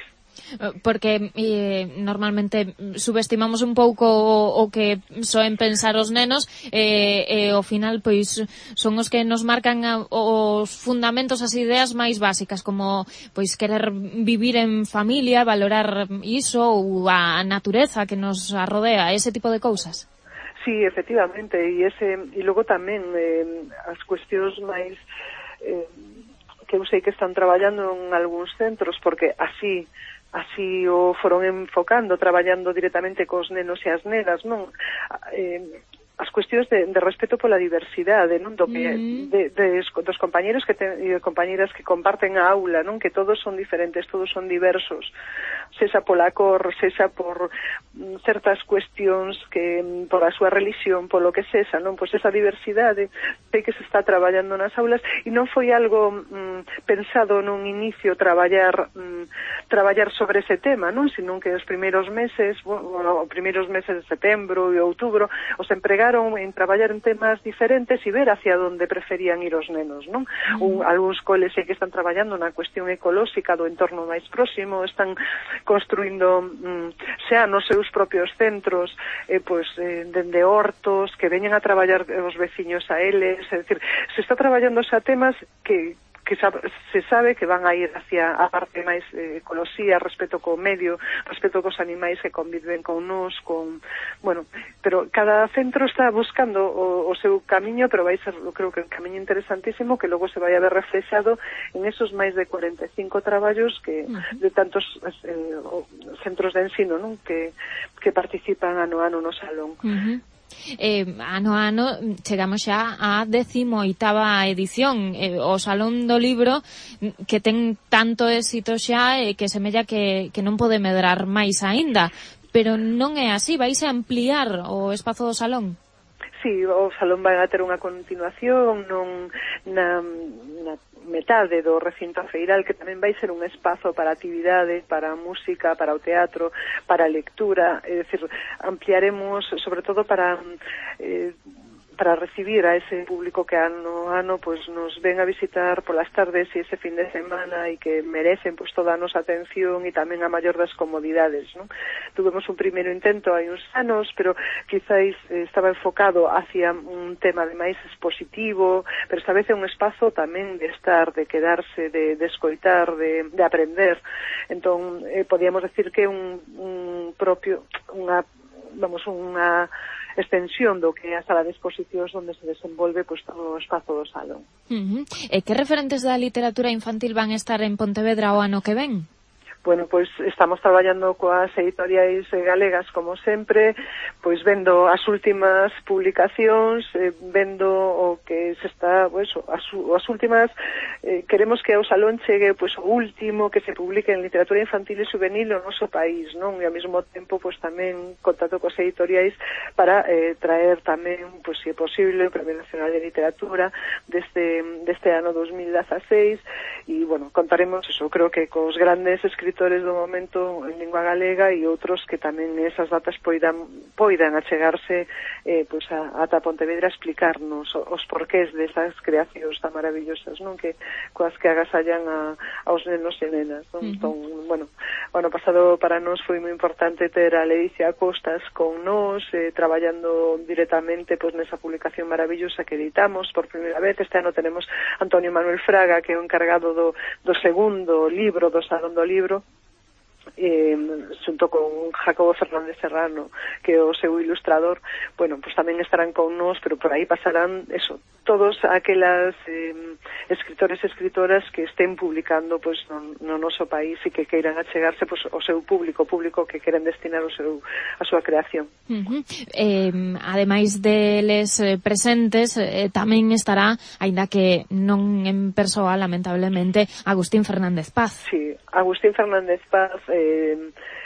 Porque eh, normalmente subestimamos un pouco o, o que soen pensar os nenos e eh, eh, ao final pois son os que nos marcan a, os fundamentos, as ideas máis básicas, como pois querer vivir en familia, valorar iso ou a natureza que nos arrodea, ese tipo de cousas. Sí, efectivamente, e ese e logo tamén eh, as cuestións máis eh, que eu sei que están traballando en algúns centros, porque así así o foron enfocando, traballando directamente cos nenos e as nenas, non? Eh, as cuestións de, de respeto pola diversidade, non? Do que, mm. de, de, dos compañeros que te, e de compañeras que comparten a aula, non? Que todos son diferentes, todos son diversos, sexa pola cor, sexa por mm, certas cuestións que mm, por a súa religión, polo que sexa, non? Pois esa diversidade sei que se está traballando nas aulas e non foi algo mm, pensado nun inicio traballar mm, traballar sobre ese tema, non? Sino que os primeiros meses, bueno, os primeiros meses de setembro e outubro, os empregados en traballar en temas diferentes e ver hacia onde preferían ir os nenos, non? Mm. Un, algúns coles que están traballando na cuestión ecolóxica do entorno máis próximo, están construindo mm, xa nos seus propios centros eh, pois, eh, dende hortos que veñen a traballar os veciños a eles, é dicir, se está traballando xa temas que que se sabe que van a ir hacia a parte máis eh, ecoloxía, respeto co medio, respeto cos animais que conviven con nós, con, bueno, pero cada centro está buscando o, o seu camiño, pero vai ser, creo que un camiño interesantísimo que logo se vai a ver reflexado en esos máis de cuarenta e cinco traballos que de tantos eh, centros de ensino, non? Que, que participan ano a ano no salón. Uh-huh. Eh, ano a ano chegamos xa á décimo oitava edición, eh, o Salón do Libro que ten tanto éxito xa e eh, que semella que, que non pode medrar máis aínda, pero non é así, vais a ampliar o espazo do salón. Sí, o salón vai a ter unha continuación non, na, na metade do recinto feiral, que tamén vai ser un espazo para actividade, para a música, para o teatro, para a lectura, é dicir, ampliaremos sobre todo para eh, para recibir a ese público que ano a ano pues nos ven a visitar polas tardes e ese fin de semana e que merecen pues toda a nosa atención e tamén a maior das comodidades, ¿no? Tuvemos un primeiro intento hai uns anos, pero quizáis eh, estaba enfocado hacia un tema de máis expositivo, pero esta vez é un espazo tamén de estar, de quedarse, de, de escoitar, de, de aprender. Entón, eh, podíamos decir que un, un propio, unha, vamos, unha extensión do que é a sala de exposicións onde se desenvolve pues, todo o espazo do salón. Uh -huh. E que referentes da literatura infantil van estar en Pontevedra o ano que ven? Bueno, pois estamos traballando coas editoriais galegas como sempre, pois vendo as últimas publicacións, eh, vendo o que se está, pois, as, as últimas, eh, queremos que ao salón chegue pois o último que se publique en literatura infantil e juvenil no noso país, non? E ao mesmo tempo pois tamén contacto coas editoriais para eh, traer tamén, pois se é posible, o Premio Nacional de Literatura deste deste ano dos mil dieciséis e bueno, contaremos eso, creo que cos grandes escritores do momento en lingua galega e outros que tamén esas datas poidan poidan achegarse eh, pois a, ata Pontevedra a explicarnos os porqués desas creacións tan maravillosas, non? Que coas que agasallan a, aos nenos e nenas, non? Uh -huh. Entón, bueno, o ano pasado para nós foi moi importante ter a Ledicia Costas con nós, eh, traballando directamente pois nesa publicación maravillosa que editamos por primeira vez. Este ano tenemos Antonio Manuel Fraga, que é o encargado do, do segundo libro do Salón do Libro, eh, xunto con Jacobo Fernández Serrano, que é o seu ilustrador. Bueno, pues tamén estarán con nós, pero por aí pasarán eso, todos aquelas eh, escritores e escritoras que estén publicando pues, no, no noso país e que queiran achegarse pues, ao seu público, público que queren destinar o seu, a súa creación. Uh -huh. eh, ademais deles eh, presentes, eh, tamén estará, aínda que non en persoa, lamentablemente, Agustín Fernández Paz. Sí, Agustín Fernández Paz eh,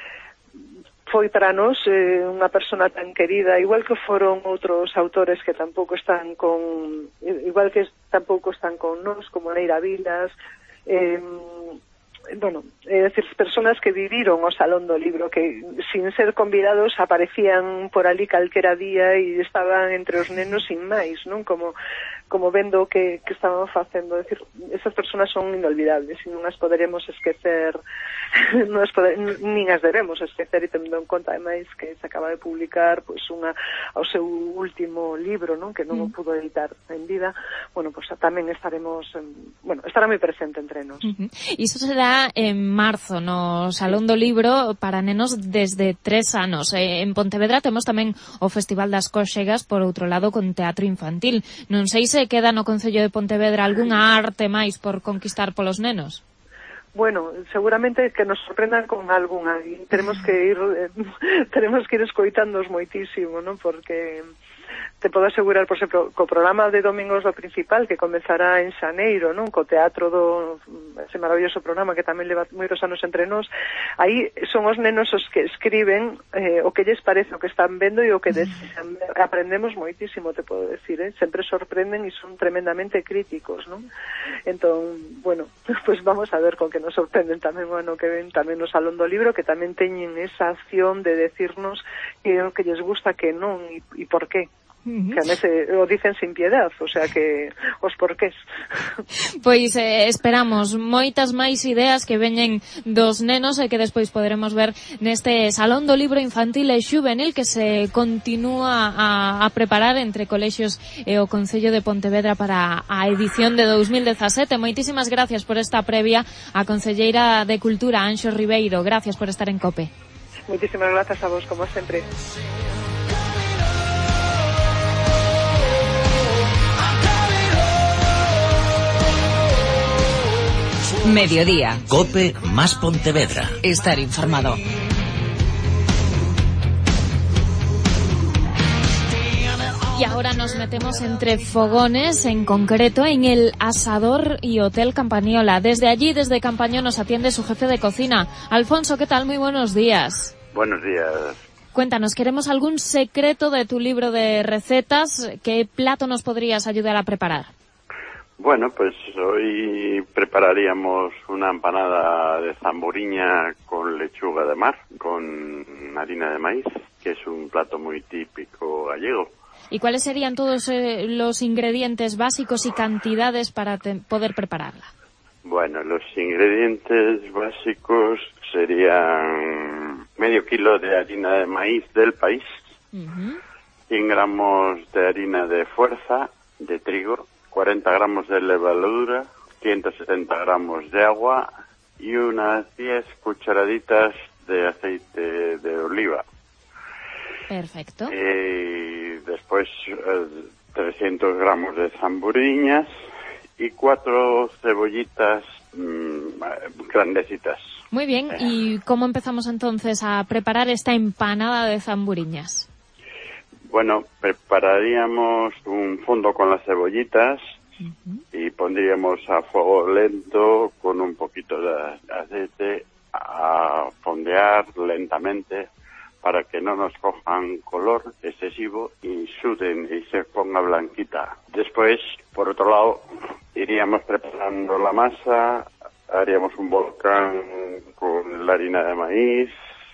foi para nós eh, unha persona tan querida, igual que foron outros autores que tampouco están con, igual que tampouco están con nós, como Neira Vilas, eh, bueno, é dicir, personas que viviron o Salón do Libro, que sin ser convidados aparecían por ali calquera día e estaban entre os nenos sin máis, non? Como como vendo que, que estaban facendo, decir, esas personas son inolvidables e non as poderemos esquecer, non as poder, nin as debemos esquecer, e tendo en conta ademais que se acaba de publicar pois unha ao seu último libro, non? Que non mm. o pudo editar en vida. Bueno, pois tamén estaremos, bueno, estará moi presente entre nós. Uh -huh. Iso será en marzo no Salón do Libro para nenos desde tres anos. En Pontevedra temos tamén o Festival das Cóxegas, por outro lado, con teatro infantil. Non sei se queda no Concello de Pontevedra algunha arte máis por conquistar polos nenos. Bueno, seguramente que nos sorprendan con algunha. Tenemos que ir eh, tenemos que ir escoitándoos moitísimo, non? Porque te podo asegurar, por exemplo, co programa de Domingos do Principal, que comezará en xaneiro, non? Co teatro do ese maravilloso programa que tamén leva moitos anos entre nós, aí son os nenos os que escriben eh, o que lles parece o que están vendo e o que desean. Aprendemos moitísimo, te podo decir, eh? Sempre sorprenden e son tremendamente críticos, non? Entón, bueno, pues vamos a ver con que nos sorprenden tamén o ano que ven, tamén no Salón do Libro, que tamén teñen esa acción de decirnos que o que lles gusta, que non e, e por qué. Uh -huh. Que a veces o dicen sin piedad, o sea que os porqués. Pois eh, esperamos moitas máis ideas que veñen dos nenos e que despois poderemos ver neste Salón do Libro Infantil e Xuvenil que se continúa a, a preparar entre colexios e o Concello de Pontevedra para a edición de dos mil dezasete. Moitísimas gracias por esta previa a Concelleira de Cultura, Anxo Ribeiro. Gracias por estar en COPE. Moitísimas gracias a vos, como sempre. Mediodía. COPE más Pontevedra. Estar informado. Y ahora nos metemos entre fogones, en concreto en el Asador y Hotel Campañola. Desde allí, desde Campañón, nos atiende su jefe de cocina. Alfonso, ¿qué tal? Muy buenos días. Buenos días. Cuéntanos, ¿queremos algún secreto de tu libro de recetas? ¿Qué plato nos podrías ayudar a preparar? Bueno, pues hoy prepararíamos una empanada de zamburiña con lechuga de mar, con harina de maíz, que es un plato muy típico gallego. ¿Y cuáles serían todos eh, los ingredientes básicos y cantidades para poder prepararla? Bueno, los ingredientes básicos serían medio kilo de harina de maíz del país, uh-huh. cien gramos de harina de fuerza de trigo, cuarenta gramos de levadura, ciento setenta gramos de agua y unas diez cucharaditas de aceite de oliva. Perfecto. Y después eh, trescientos gramos de zamburiñas y cuatro cebollitas mmm, grandecitas. Muy bien, ¿y cómo empezamos entonces a preparar esta empanada de zamburiñas? Bueno, prepararíamos un fondo con las cebollitas uh-huh. y pondríamos a fuego lento con un poquito de aceite a fondear lentamente para que no nos cojan color excesivo y suden y se ponga blanquita. Después, por otro lado, iríamos preparando la masa, haríamos un volcán con la harina de maíz,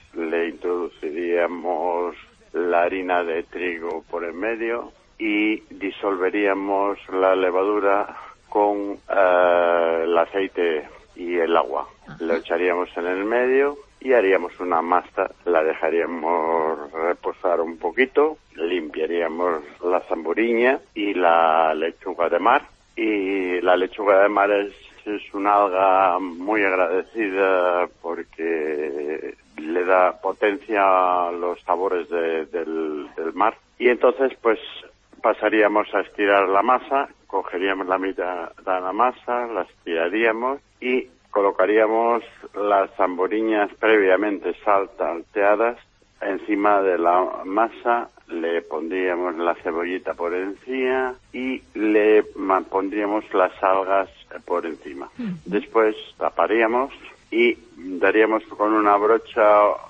le introduciríamos la harina de trigo por en medio y disolveríamos la levadura con uh, el aceite y el agua. Ajá. Lo echaríamos en el medio y haríamos una masa, la dejaríamos reposar un poquito, limpiaríamos la zamburiña y la lechuga de mar. Y la lechuga de mar es, es una alga muy agradecida porque le da potencia a los sabores de, del, del mar. Y entonces pues pasaríamos a estirar la masa, cogeríamos la mitad de la masa, la estiraríamos y colocaríamos las zamburiñas previamente salteadas encima de la masa, le pondríamos la cebollita por encima y le pondríamos las algas por encima. Después taparíamos y daríamos con una brocha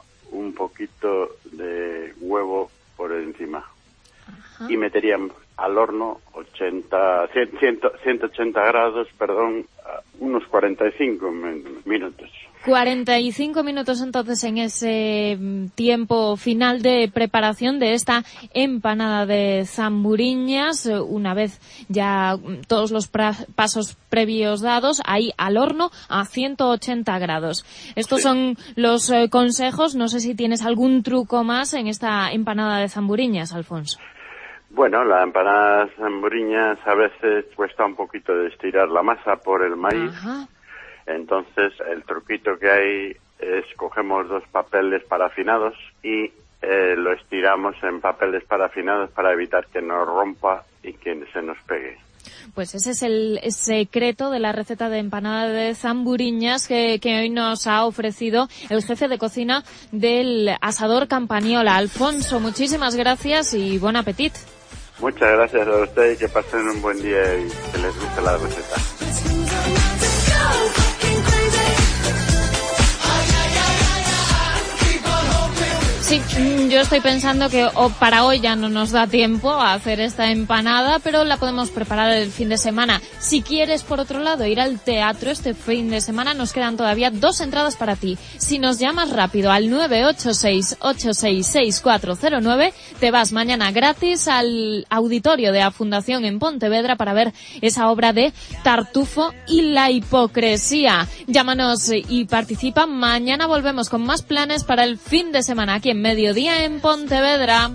un poquito de huevo por encima. Ajá. Y meteríamos al horno ochenta, cien, ciento ochenta grados, perdón, unos cuarenta y cinco minutos. cuarenta y cinco minutos entonces en ese tiempo final de preparación de esta empanada de zamburiñas. Una vez ya todos los pra- pasos previos dados, ahí al horno a ciento ochenta grados. Estos sí. son los eh, consejos. No sé si tienes algún truco más en esta empanada de zamburiñas, Alfonso. Bueno, la empanada de zamburiñas a veces cuesta un poquito de estirar la masa por el maíz. Ajá. Entonces, el truquito que hay es cogemos dos papeles parafinados y eh, lo estiramos en papeles parafinados para evitar que nos rompa y que se nos pegue. Pues ese es el secreto de la receta de empanada de zamburiñas que, que hoy nos ha ofrecido el jefe de cocina del Asador Campañola. Alfonso, muchísimas gracias y buen apetito. Muchas gracias a ustedes y que pasen un buen día y que les guste la receta. Sí, yo estoy pensando que oh, para hoy ya no nos da tiempo a hacer esta empanada, pero la podemos preparar el fin de semana. Si quieres, por otro lado, ir al teatro este fin de semana, nos quedan todavía dos entradas para ti. Si nos llamas rápido al nueve ocho seis, ocho seis seis, cuatro cero nueve, te vas mañana gratis al auditorio de la Fundación en Pontevedra para ver esa obra de Tartufo y la hipocresía. Llámanos y participa. Mañana volvemos con más planes para el fin de semana aquí en Mediodía en Pontevedra.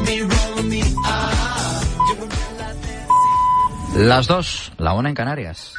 Las dos, la una en Canarias.